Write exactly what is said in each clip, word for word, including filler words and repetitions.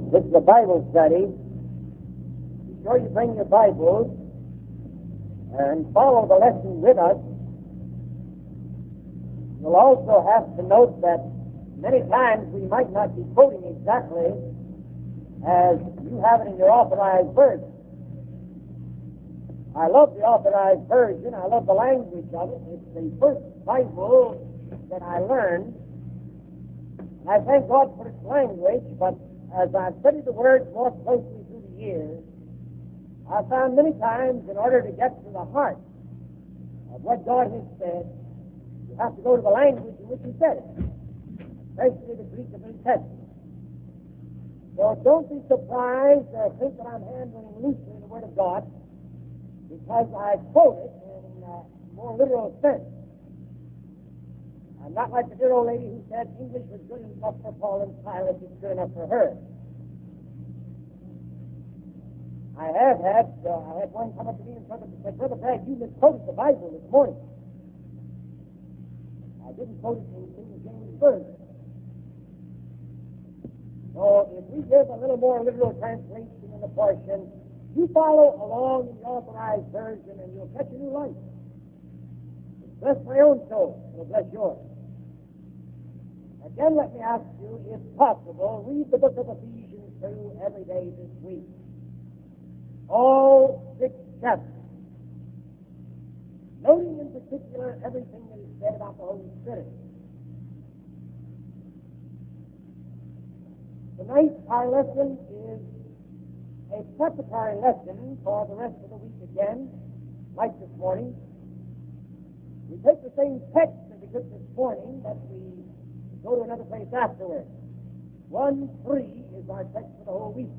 This is a Bible study. Be sure you bring your Bibles and follow the lesson with us. You'll also have to note that many times we might not be quoting exactly as you have it in your authorized version. I love the authorized version. I love the language of it. It's the first Bible that I learned. And I thank God for its language, but as I've studied the words more closely through the years, I've found many times in order to get to the heart of what God has said, you have to go to the language in which He said it, especially the Greek of the New Testament. So don't be surprised or think that I'm handling loosely the Word of God, because I quote it in a more literal sense. I'm not like the dear old lady who said English was good enough for Paul and Silas, it's good enough for her. I have had, uh, I had one come up to me in front of me and said, Brother Bragg, you misquoted the Bible this morning. I didn't quote it in King James Version. So if we give a little more literal translation in the portion, you follow along in the authorized version and you'll catch a new life. Bless my own soul, it'll bless yours. Again, let me ask you, if possible, read the book of Ephesians through every day this week. All six chapters. Noting in particular everything that is said about the Holy Spirit. Tonight, our lesson is a preparatory lesson for the rest of the week again, like this morning. We take the same text that we took this morning, but we go to another place afterwards. one three is our text for the whole week.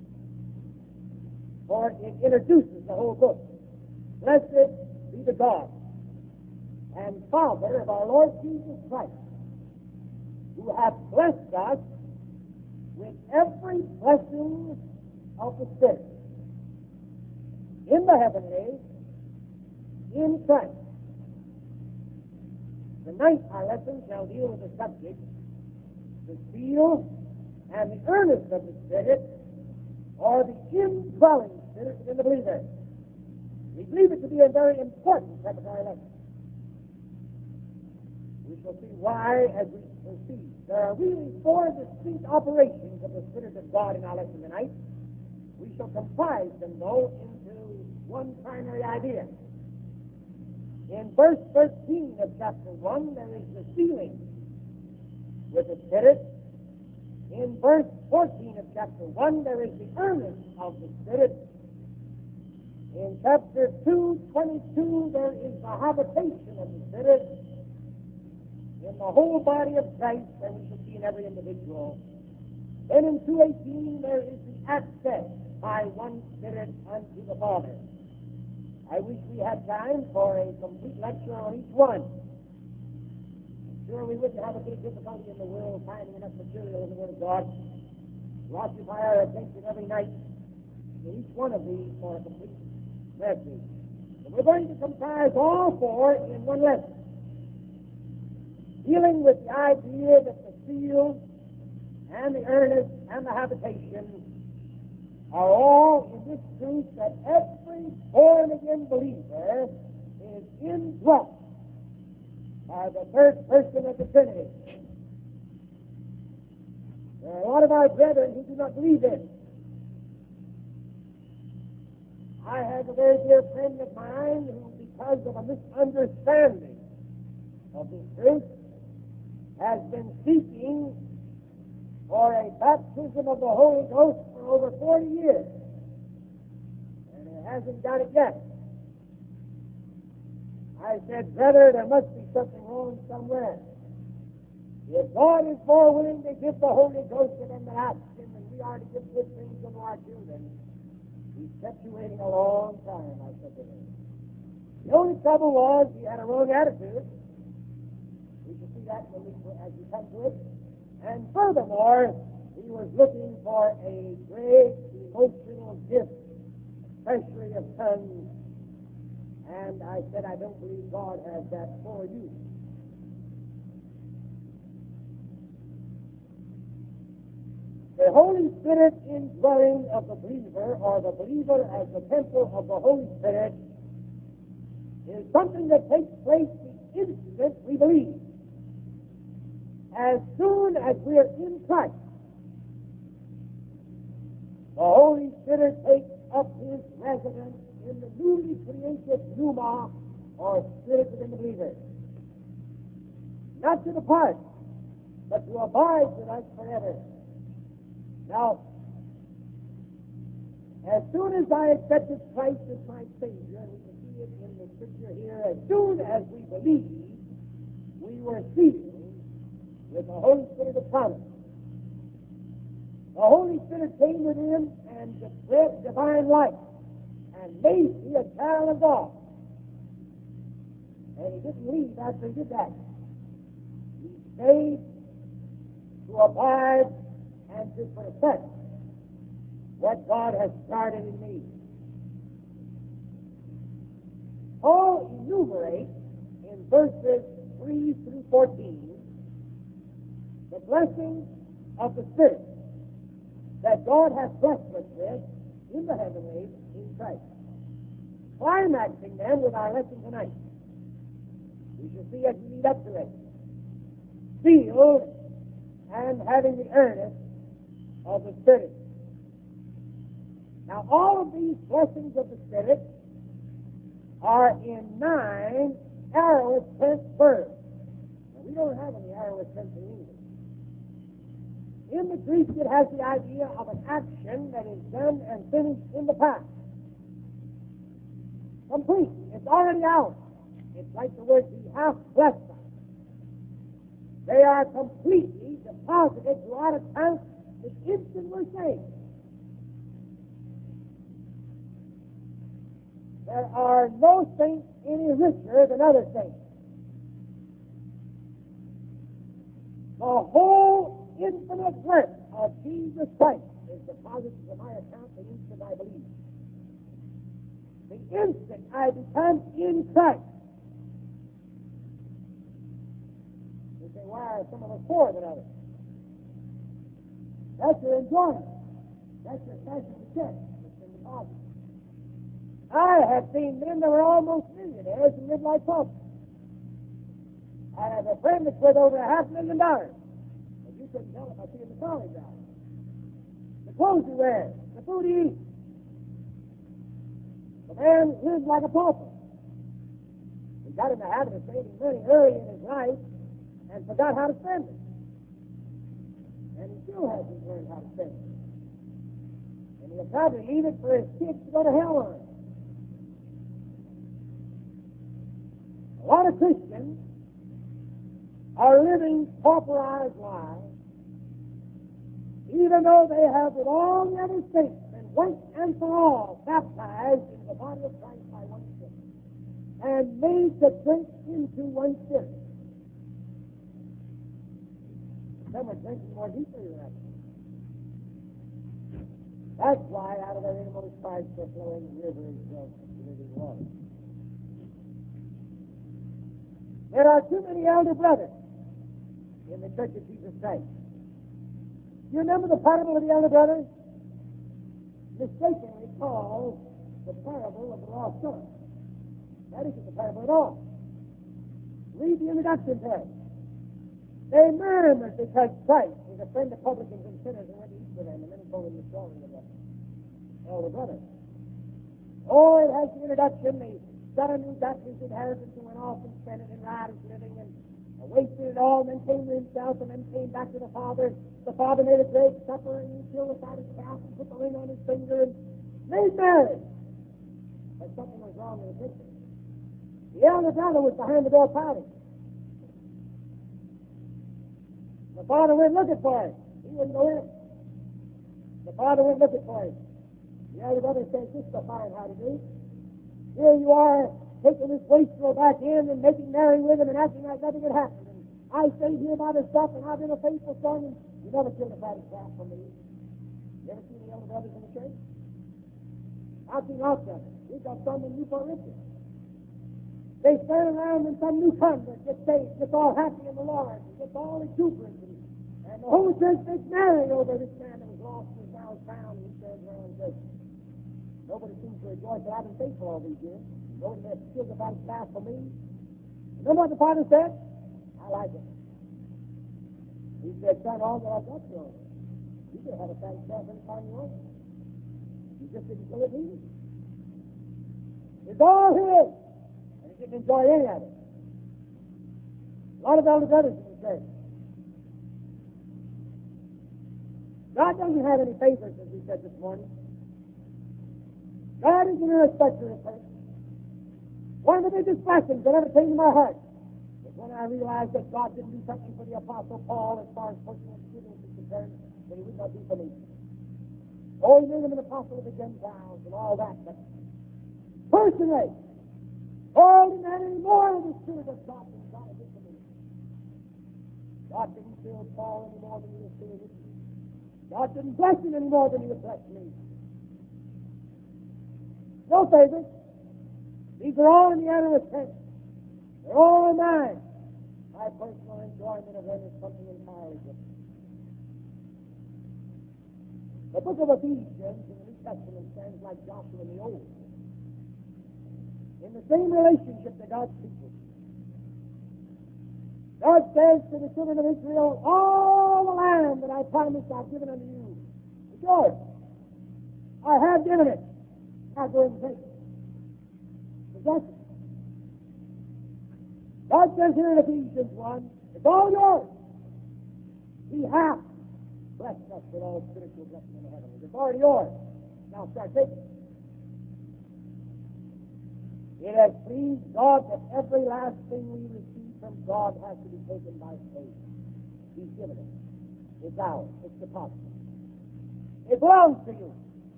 For it introduces the whole book. Blessed be the God and Father of our Lord Jesus Christ, who hath blessed us with every blessing of the Spirit in the heavenly, in Christ. Tonight our lesson shall deal with the subject, the seal and the earnest of the Spirit, or the indwelling Spirit in the believer. We believe it to be a very important preparatory lesson. We shall see why as we proceed. There are really four distinct operations of the Spirit of God in our lesson tonight. We shall comprise them, though, into one primary idea. In verse thirteen of chapter one, there is the sealing with the Spirit. In verse fourteen of chapter one, there is the earnest of the Spirit. In chapter two, twenty-two, there is the habitation of the Spirit in the whole body of Christ, and we shall see in every individual. Then in two eighteen, there is the access by one Spirit unto the Father. I wish we had time for a complete lecture on each one. I'm sure we wouldn't have a big difficulty in the world finding enough material in the Word of God to occupy our attention every night in each one of these for a complete message. And we're going to comprise all four in one lesson, dealing with the idea that the seal and the earnest and the habitation are all in this truth that every born-again believer is indwelt by the third person of the Trinity. There are a lot of our brethren who do not believe this. I have a very dear friend of mine who, because of a misunderstanding of this truth, has been seeking for a baptism of the Holy Ghost for over forty years, and he hasn't got it yet. I said, brother, there must be something wrong somewhere. If God is more willing to give the Holy Ghost to them that ask Him, and we are to give good things to our children, He's kept you waiting a long time, I said to him. The only trouble was he had a wrong attitude. We shall see that when we, as we come to it. And furthermore, he was looking for a great emotional gift, especially of tongues. And I said, I don't believe God has that for you. The Holy Spirit indwelling of the believer, or the believer as the temple of the Holy Spirit, is something that takes place the instant we believe. As soon as we are in Christ, the Holy Spirit takes up his residence in the newly created pneuma, or spirit within the believer. Not to depart, but to abide with us forever. Now, as soon as I accepted Christ as my Savior, we can see it in the scripture here, as soon as we believed, we were sealed with the Holy Spirit of promise. The Holy Spirit came within and spread divine life and made me a child of God. And he didn't leave after he did that. He stayed to abide and to perfect what God has started in me. Paul enumerates in verses three through fourteen the blessings of the Spirit that God has blessed us with in the heavenlies in Christ, climaxing them with our lesson tonight. We shall see as we lead up to it. Sealed and having the earnest of the Spirit. Now, all of these blessings of the Spirit are in nine aorist tense verbs. Now, we don't have any aorist tense in English. In the Greek, it has the idea of an action that is done and finished in the past. Complete. It's already out. It's like the word he hath blessed us. They are completely deposited to our account the instant we're saved. There are no saints any richer than other saints. The whole infinite work of Jesus Christ is deposited to my account the instant I believe. The instant I become in Christ. You say, why are some of us poorer than others? That's your enjoyment. That's your cashing the check. It's been deposited. I have seen men that were almost millionaires and lived like paupers. I have a friend that's worth over a half million dollars. But you couldn't tell if I see him in the college hour. The clothes he wears, the food he eats. The man lived like a pauper. He got in the habit of saving money early in his life and forgot how to spend it. And he still hasn't learned how to spend it. And he'll probably leave it for his kids to go to hell on. A lot of Christians are living pauperized lives, even though they have, with all the other saints, been once and for all baptized into the body of Christ by one Spirit, and made to drink into one Spirit. Some are drinking more deeply than others. That's why out of their innermost parts are flowing rivers of living water. There are too many elder brothers in the Church of Jesus Christ. You remember the parable of the elder brothers? Mistakenly called the parable of the lost son. That isn't the parable at all. Read the introduction to it. They murmured because Christ was a friend of publicans and sinners and went to eat with them, and then he told them the story of the elder brothers. Oh, it has the introduction. The son who got his inheritance and went off and spent it in riotous living and wasted it all, and then came to himself, and then came back to the father. The father made a great supper, and he killed the father's calf and put the ring on his finger and made marriage. But something was wrong in the picture. The elder brother was behind the door pouting. The father went looking for him. He wouldn't go in. The father went looking for him. The elder brother says, "This is a fine how to do. Here you are, taking this wastrel back in and making merry with him and acting like nothing had happened. And I stayed here by the stuff, and I've been a faithful son, and you never killed a fatted calf for me." You ever seen the elder brothers in the church? I've seen lots of them. We've got some in Newport Richard. They stand around in some new convert, gets saved, gets all happy in the Lord, gets all exuberant, and, and the whole church makes merry over this man that was would have seemed to rejoice that I've been faithful all these years. Lord, you have still the fight fast for me. You know what the Father said? I like it. He said, son, all that I've got you on. You could have had a satisfaction on your own. You just didn't feel it either. It's all his. And he didn't enjoy any of it. A lot of elder brothers in the church. God doesn't have any favorites, as we said this morning. God is an irrespective of person. One of the biggest blessings that ever came to my heart was when I realized that God didn't do something for the Apostle Paul as far as personal experience is concerned, that he would not do for me. Oh, he made him an apostle of the Gentiles and all that, but personally, Paul didn't have any more of the Spirit of God than God did for me. God didn't fill Paul any more than he was filling me. God didn't bless him any more than he would bless me. No favorites. These are all in the analyst tent. They're all mine. My personal enjoyment of them is something entirely different. The book of Ephesians in the New Testament stands like Joshua in the Old. In the same relationship to God's people. God says to the children of Israel, all the land that I promised I've given unto you is yours. I have given it. Now go and take it. Possess it. God says here in Ephesians one, it's all yours. He hath blessed us with all spiritual blessings in the heavens. It's already yours. Now start taking it. It has pleased God that every last thing we receive from God has to be taken by faith. He's given it. It's ours. It's deposited. It belongs to you.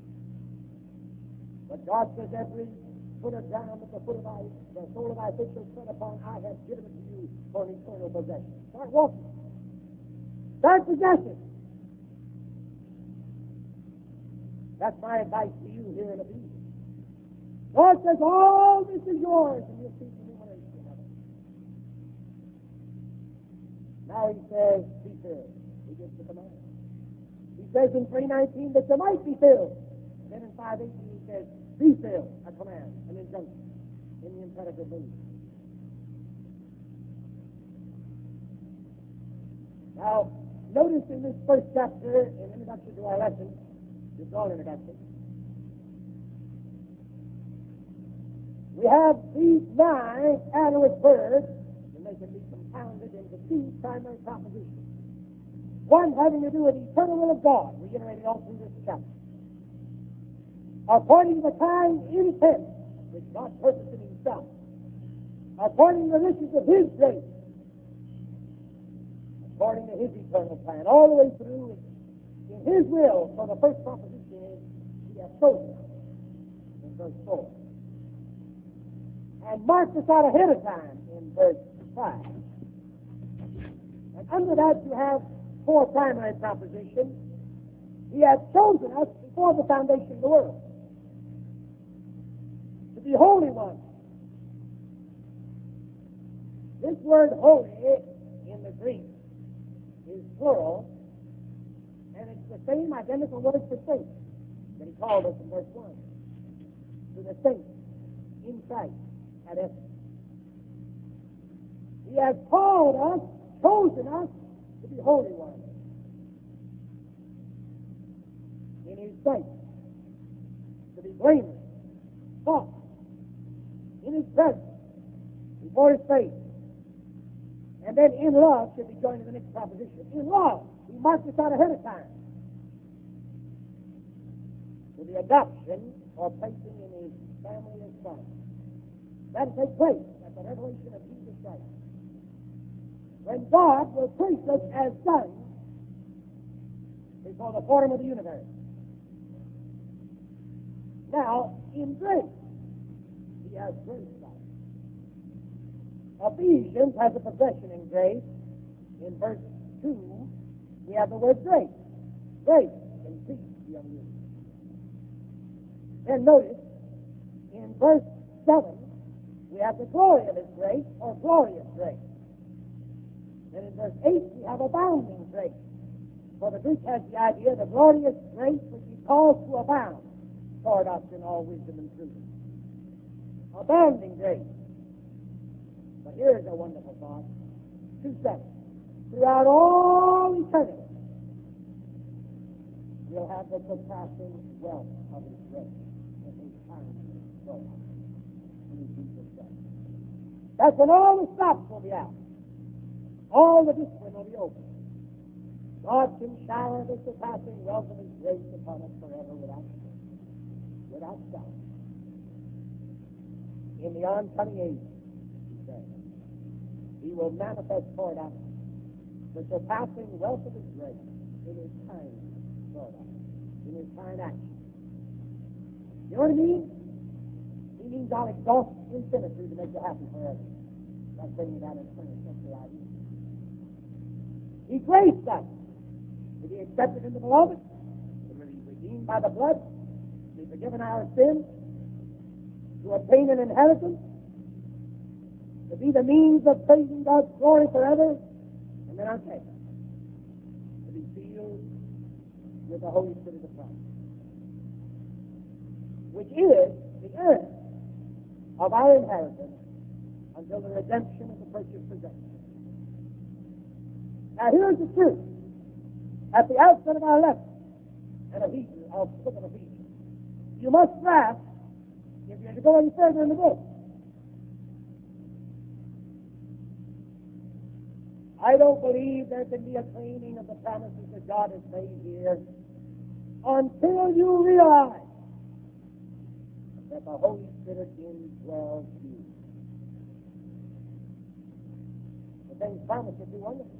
But God says every foot of ground at the foot of thy, the sole of thy feet shall tread upon, I have given it to you for an eternal possession. Start walking. Start possessing. That's my advice to you here in Ephesians. God says, all this is yours, and you'll see the illumination of it. Now he says, be filled. He gives the command. He says in three nineteen that you might be filled. And then in five eighteen he says, be filled, a command, an injunction, in the imperative mood. Now, notice in this first chapter, in introduction to our lesson, this is all introduction, we have these nine analyst words, and they can be compounded into two primary propositions. One having to do with the eternal will of God, reiterated all through this chapter. According to the kind intent which God purposed in himself, according to the riches of his grace, according to his eternal plan, all the way through in his will. So the first proposition is, he has chosen us, in verse four. And marked us out ahead of time in verse five. And under that you have four primary propositions. He has chosen us before the foundation of the world to be holy ones. This word holy in the Greek is plural, and it's the same identical word for saint that he called us in verse one. To the saints in Christ. At it. He has called us, chosen us to be holy ones in his sight, to be blameless, faultless, in his presence, before his face. And then in love should be joined to the next proposition. In love, he marked us out ahead of time to the adoption or placing in his family as sons. That will take place at the revelation of Jesus Christ. When God will place us as sons before the form of the universe. Now, in grace, he has graced us. Ephesians has a possession in grace. In verse two, we have the word grace. Grace and peace be unto you. Then notice, in verse seven, we have the glory of his grace, or glorious grace. Then in verse eight, we have abounding grace. For the Greek has the idea of the glorious grace which he calls to abound. toward us in all wisdom and truth. Abounding grace. But here's a wonderful thought. Two seconds. Throughout all eternity, we'll have the surpassing wealth of His grace and His kindness toward us in Jesus Christ. That's when all the stops will be out. All the discipline will be over. God can shower the surpassing wealth of His grace upon us forever without sin, without stop. In the oncoming age, He says, He will manifest toward us the surpassing wealth of His grace in His kindness toward us, in His kind action. You know what He means? He means I'll exhaust infinity to make you happy forever. That's bringing that in twenty century idea. He graced us to be accepted in the beloved, to be redeemed by the blood, to be forgiven our sins, to obtain an inheritance, to be the means of praising God's glory forever, and then I'm saved, to be sealed with the Holy Spirit of Christ, which is the earth of our inheritance until the redemption of the purchased possession. Now here's the truth. At the outset of our lesson, and Ephesians, I'll look at Ephesians, you must grasp, if you're to go any further in the book, I don't believe there can be a claiming of the promises that God has made here until you realize that the Holy Spirit indwells you. The things promised would be wonderful.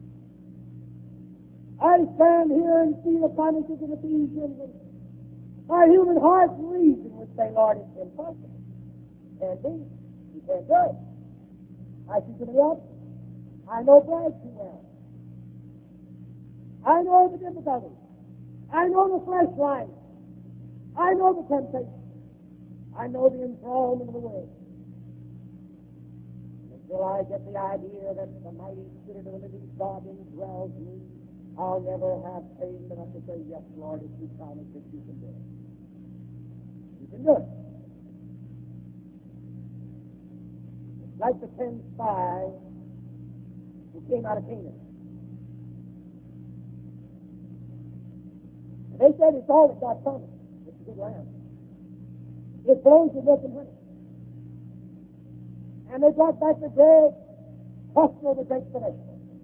I stand here and see the promises of Ephesians, and my human heart and reason would say, Lord, it's impossible. Can't be. You can't do it. I see to the opposite. I know Brad too well. I know the difficulties. I know the flesh life. I know the temptation. I know the enthrallment of the world. Until I get the idea that the mighty Spirit of the living God indwells me, I'll never have faith enough to say, yes, Lord, if you promise it, you can do it. You can do it. It's like the ten spies who came out of Canaan. And they said it's all that God promised. It's a good land. It flows with milk and honey. And they brought back the great cluster of the great possession.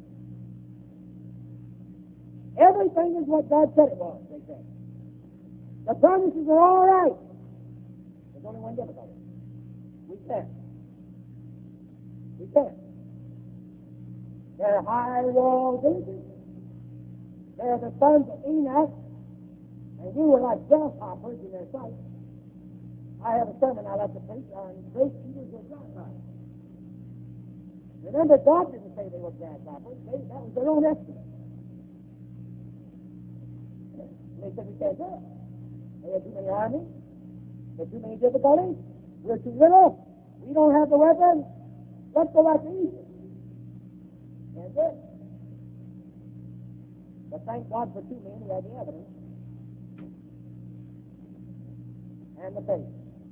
Everything is what God said it was, they said. The promises are all right. There's only one difficulty. We can't. We can't. They're high wall villages. They're the sons of Enoch, and we were like grasshoppers in their sight. I have a sermon I like to preach on great eaters of grasshoppers. Remember, God didn't say they were grasshoppers. They, that was their own estimate. They said we can't do it. They had too many armies. They had too many difficulties. We're too little. We don't have the weapons. Let's go back to Egypt. Can't do it. But thank God for two men who had the evidence and the faith.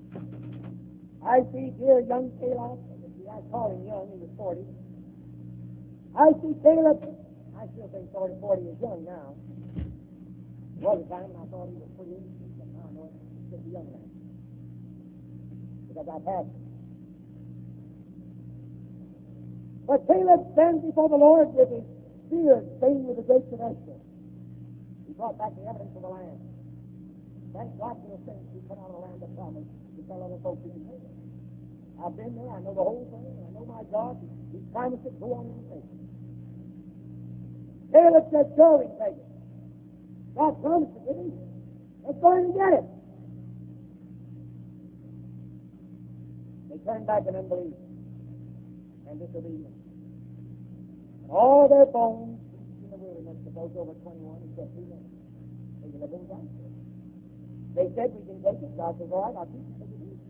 I see dear young Caleb. I call him young. He was forty. I see Caleb. I still think forty, forty is young now. There was a time when I thought he was pretty interesting, but now I know he's just a young man. Because I've had him. But Caleb stands before the Lord with his beard stained with the grapes of Esther. He brought back the evidence of the land. Thank God for the saints who come out of the land of promise to tell other folks who can take it. I've been there. I know the whole thing. I know my God. He's promised it. Go on and take it. Caleb said, sure, we can take it. God promised it, didn't he? Let's go in and get it. They turned back in unbelief and disobedience. And all their bones in the wilderness, the boats over twenty-one, except two men. They lived in God. They said, we can take it. God says, all right, I'll teach you.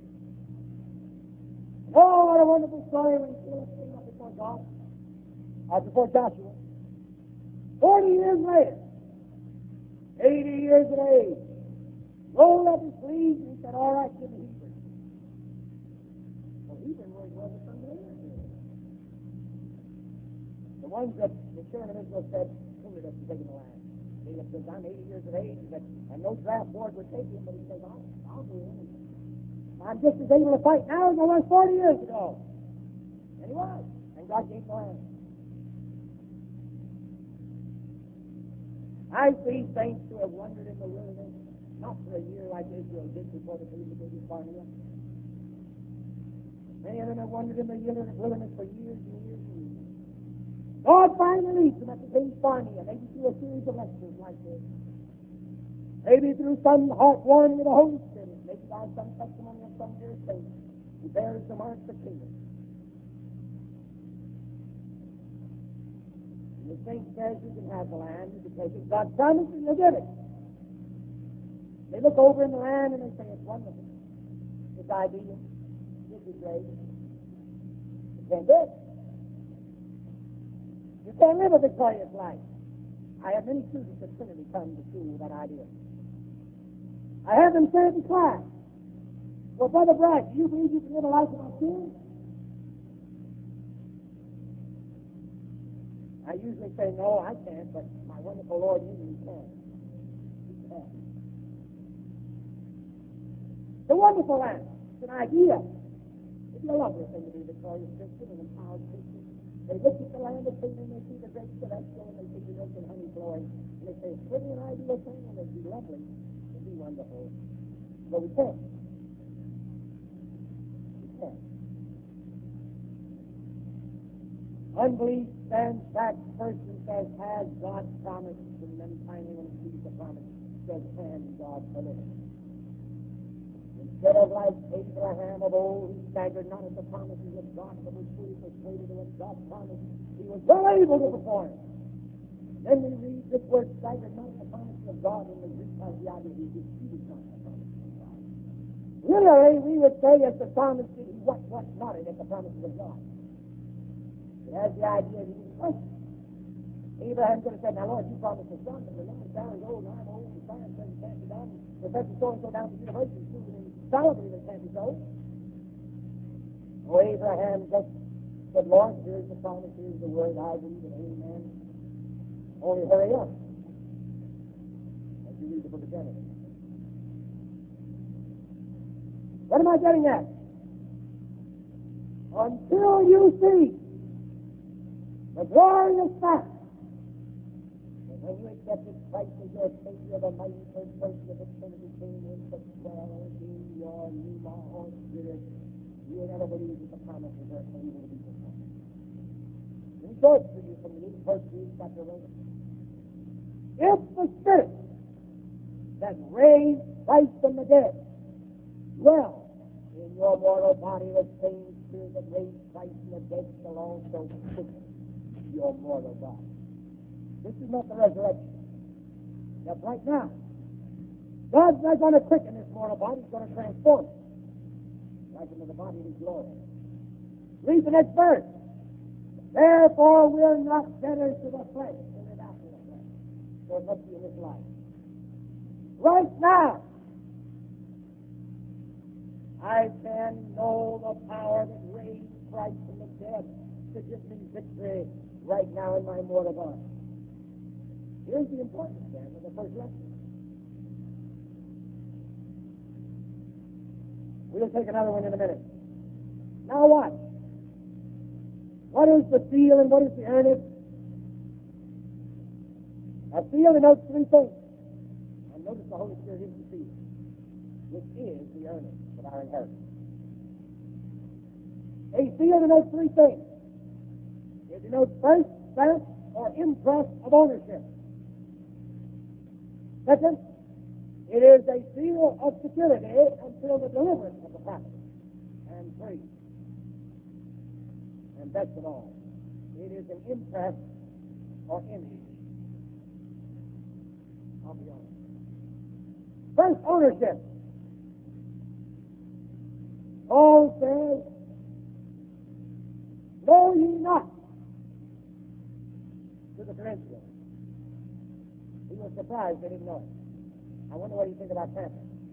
Oh, what a wonderful story when Caleb came up before God, uh, before Joshua. Forty years later, eighty years of age, rolled up his sleeves, and he said, all right, give me Hebrew. Well, Hebrew was wasn't familiar to him. The ones that the children of Israel said, hindered us from taking the land. Caleb says, I'm eighty years of age, and, and no draft board would take him, but he says, I'll, I'll do it. I'm just as able to fight now as I was forty years ago. And he was. And God gave the land. I see saints who have wandered in the wilderness, not for a year like Israel did before the Philistines of Barnea. Many of them have wandered in the wilderness for years and years and years. God finally leads them at the King's Barnea, maybe through a series of lectures like this. Maybe through some heart warming of the Holy Spirit, maybe by some testimony of some dear saint who bears the marks of kingdom. And the saint says you can have the land, you can take it. God promised and you'll get it. They look over in the land and they say, it's wonderful. It's ideal. This is great. You can't do it. You can't live a victorious life. I have many students at Trinity come to school with that idea. I have them say it in class. Well, Brother Bragg, do you believe you can live a life without sin? I usually say, no, I can't, but my wonderful Lord, you can. You can. It's a wonderful land. It's an idea. It's a lovely thing to be a victorious Christian and empowered Christian. They look at the land of Canaan, they see the great celestial, and they see the milk and honey flowing, and they say, it's pretty an ideal thing, and it'd be lovely, it'd be wonderful. But we can't. We can't. Unbelief stands back first and says, has God promised? And then finally, when he sees the promise, says, can God deliver? Instead of like Abraham of old, he staggered not at the promises of God, but was fully persuaded of what God promised. He was well able to perform. Then we read this word, staggered not at the promises of God, in the Greek has the idea he disputed not the promises of God. Literally, we would say, as the psalmist did, he what, what not at the promises of God. It has the idea that he was question. Abraham could have said, now Lord, you promised a son, but remember, Sarah's old, and I'm old, and Sarah says it can't be done. Professor so-and-so down at the university student in Solomon that can't be so. Oh, Abraham just said, Lord, here's the promise, here's the word, I believe it, amen. Only hurry up. As you read the book of Genesis. What am I getting at? Until you see the glorious fact that when you accepted Christ as your Savior, the mighty third person of the Trinity came in to dwell in your pneuma or spirit, you will never believe that the promises are able to be performed. Rejoice for you from the first read chapter eleven. If the Spirit that raised Christ from the dead dwell in your mortal body, the same Spirit that raised Christ from the dead shall also quicken your mortal body. This is not the resurrection. That's right now. God's not going to quicken this mortal body. He's going to transform it like into the body of his glory. Read the next verse. Therefore, we're not debtors to the flesh, to live after the flesh. So it must be in this life. Right now, I can know the power that raised Christ from the dead to give me victory right now in my mortal body. Here's the importance then of the first lesson. We'll take another one in a minute. Now watch. What is the seal and what is the earnest? A seal denotes three things. And notice the Holy Spirit is the seal, which is the earnest of our inheritance. A seal denotes three things. It denotes first, stamp, or impress of ownership. Second, it is a seal of security until the deliverance of the property. And three, and best of all, it is an impress or image of the owner. First, ownership. Paul says, know ye not, to the Corinthians. He was surprised they didn't know it. I wonder what you think about Pamela.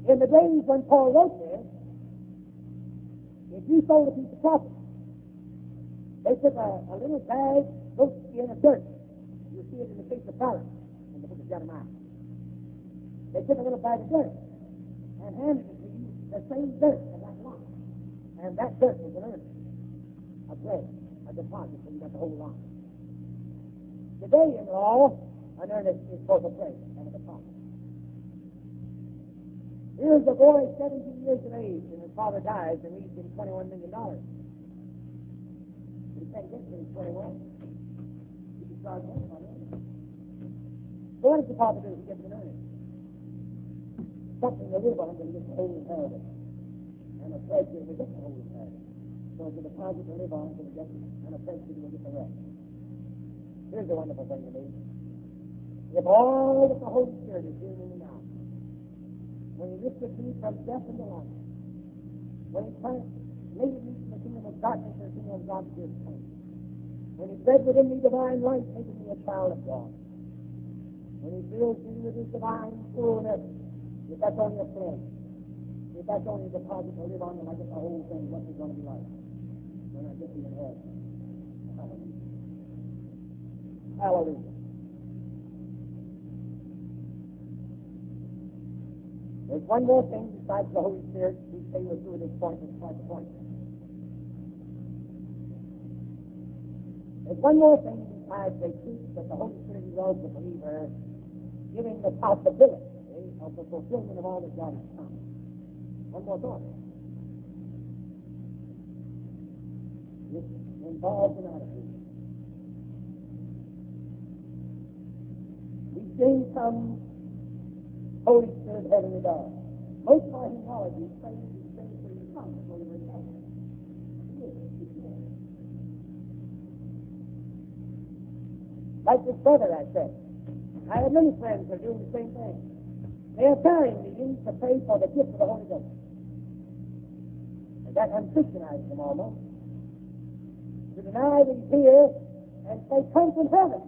In the days when Paul wrote this, if you sold a piece of property, they took a, a little bag, goat skin of dirt. You see it in the case of Balaam in the book of Jeremiah. They took a little bag of dirt and handed it to you, the same dirt of that lot. And that dirt was an earnest, a bread, a deposit, so you got the whole lot. Today in law, an earnest is both a bread and a deposit. Here's a boy seventeen years of age, and his father dies and leaves him twenty-one million dollars. He can't get to his twenty-one. He can start paying on it. So what does the father do? He gives an earnest. Something to live on, but he gets the whole inheritance. And a treasury will get the whole inheritance. So it's a deposit to live on until he gets it, and a treasury will get the rest. Here's the wonderful thing to me. If all that the Holy Spirit is doing in me now, when he lifted me from death into life, when he translated me from the kingdom of darkness to the kingdom of God's dear Son, when he fed within me divine life, making me a child of God, when he fills me with his divine fullness, if that's only a pledge, if that's only a deposit to live on, and I get the whole thing, what's it going to be like when I get the inheritance? Hallelujah. Hallelujah. There's one more thing besides the Holy Spirit. We say we're through this point, it's quite the point. There's one more thing besides the truth that the Holy Spirit indwells the believer, giving the possibility of the fulfillment of all that God has promised. One more thought. It involves an attitude. We sing some Holy Spirit heavenly God. Most of our hymnology prays and sings for his Son before he was heaven. Like this brother I said, I have many friends who are doing the same thing. They are carrying meetings to pray for the gift of the Holy Ghost. And that unchristianizes them almost. To deny that he's here and say, come from heaven.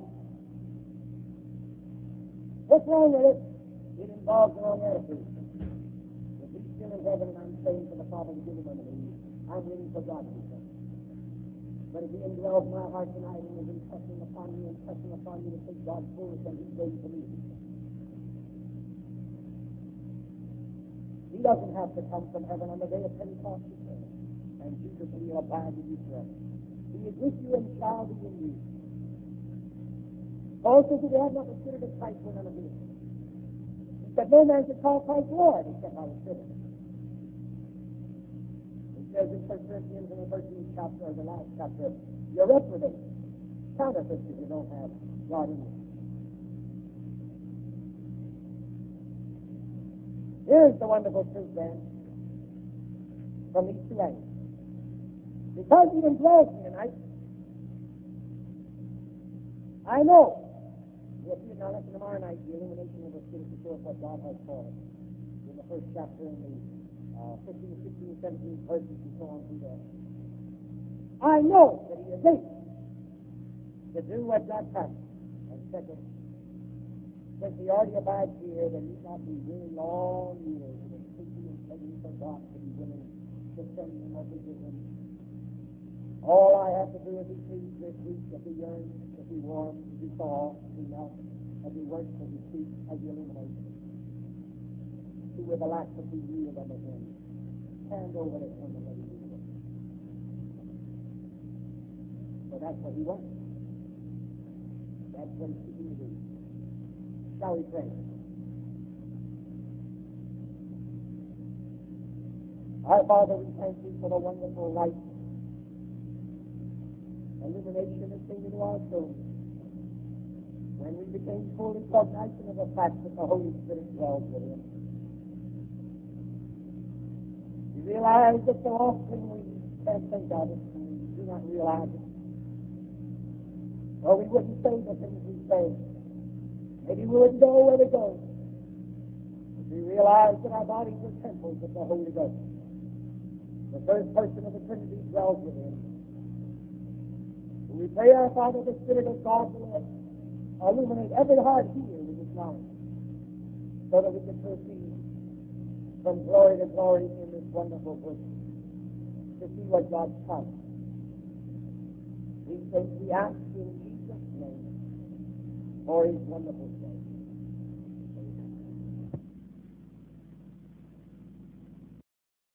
What's wrong with it? It involves the wrong attitude. If he's still in heaven and I'm praying for the Father to give him unto me, I'm waiting for God to be sent. But if he indwells my heart tonight and is impressing upon me, impressing upon me to take God's fullness, then he's waiting for me to be sent. He doesn't have to come from heaven on the day of Pentecost to pray. And Jesus will abide with you forever. He is with you and shall be in you. Paul says that they have not the Spirit of Christ when none of you. He said, no man should call Christ Lord except by the Spirit. He says in First Corinthians in the thirteenth chapter, or the last chapter, you're reprobate, counterfeit if you don't have God in you. Here's the wonderful truth then from these two angles. Because he indwells me tonight, I know. We'll see it now lesson tomorrow night, the illumination of the Spirit to show us what God has for us. In the first chapter, in the uh, fifteen, sixteen, seventeen verses, and so on through there. I know that he is able to do what God promised. And second, since he already abides here, there need not be really long years of preaching and begging for God to be willing to send him or to give him. All I have to do is be pleased this week, if he yearns, if he warms, if he thaws, if he melts, as he works, as he speaks, as he illuminates. He will relax and be real unto him. Hand over to him and let him do it. So that's what he wants. That's what he's seeking to do. Shall we pray? Our Father, we thank you for the wonderful light, illumination that came into our souls when we became fully cognizant of the fact that the Holy Spirit dwells within. We realize that so often we can't think of it, and we do not realize it. Or we wouldn't say the things we say. Maybe we wouldn't go where we go. But we realize that our bodies are temples of the Holy Ghost. The third person of the Trinity dwells within. And we pray, our Father, the Spirit of God will illuminate every heart here with His knowledge, so that we can proceed from glory to glory in this wonderful book to see what God's promised. These things we ask in Jesus' name for his wonderful sake.